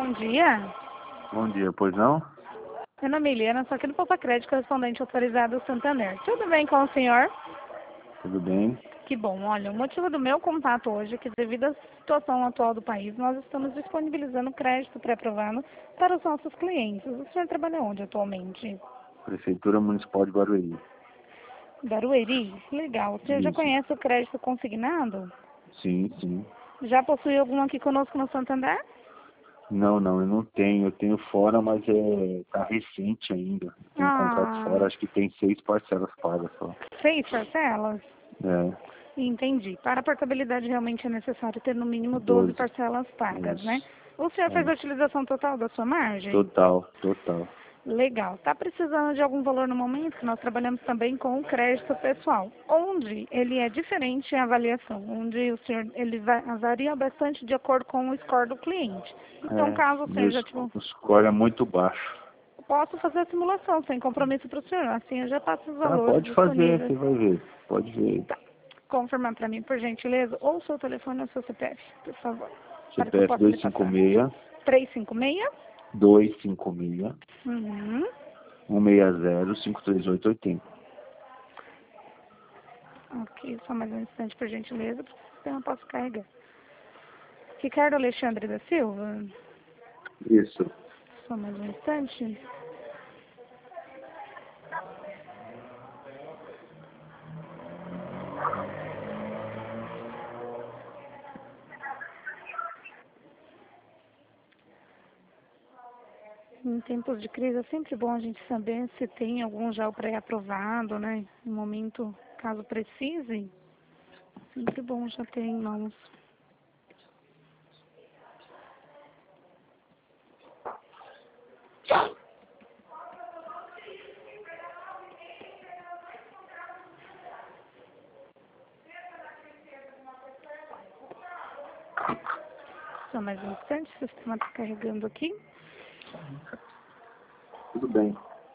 bom dia. Bom dia, pois não? Meu nome é Eliana, sou aqui do Poupa Crédito, correspondente autorizado do Santander. Tudo bem com o senhor? Tudo bem? Que bom. Olha, o motivo do meu contato hoje é que, devido à situação atual do país, nós estamos disponibilizando crédito pré-aprovado para os nossos clientes. O senhor trabalha onde atualmente? Prefeitura Municipal de Barueri. Barueri? Legal. O senhor já Isso. conhece o crédito consignado? Sim, sim. Já possui algum aqui conosco no Santander? Não, eu não tenho. Eu tenho fora, mas tá recente ainda. Tenho contrato fora, acho que tem 6 parcelas pagas só. 6 parcelas? É, Entendi. Para a portabilidade, realmente é necessário ter no mínimo 12 12. parcelas pagas, né? Isso. O senhor fez a É. utilização total da sua margem? Total. Legal. Está precisando de algum valor no momento? Nós trabalhamos também com o crédito pessoal, onde ele é diferente a avaliação, onde o senhor ele varia bastante de acordo com o score do cliente. Então, caso o senhor já tiver, O score é muito baixo. posso fazer a simulação sem compromisso para o senhor. Assim eu já passo os Tá, valores pode fazer, disponíveis. você vai ver. Pode ver. Tá. Confirmar para mim, por gentileza, ou o seu telefone ou o seu CPF, por favor. Para que eu CPF possa lhe passar. 356? 256 Uhum. 160 53880. Ok, só mais um instante, por gentileza, porque o sistema posso carregar. Ricardo Alexandre da Silva? Isso. Só mais um instante. Em tempos de crise é sempre bom a gente saber se tem algum já pré-aprovado, né? No momento, caso precise, sempre bom já ter em mãos. Só mais um instante, o sistema está carregando aqui. Tudo bem.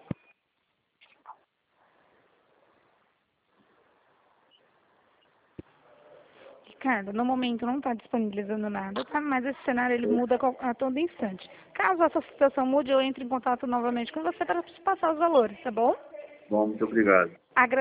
Ricardo, no momento não está disponibilizando nada, tá? Mas esse cenário ele muda a todo instante. Caso essa situação mude, eu entre em contato novamente com você para te passar os valores, tá bom? Bom, muito obrigado.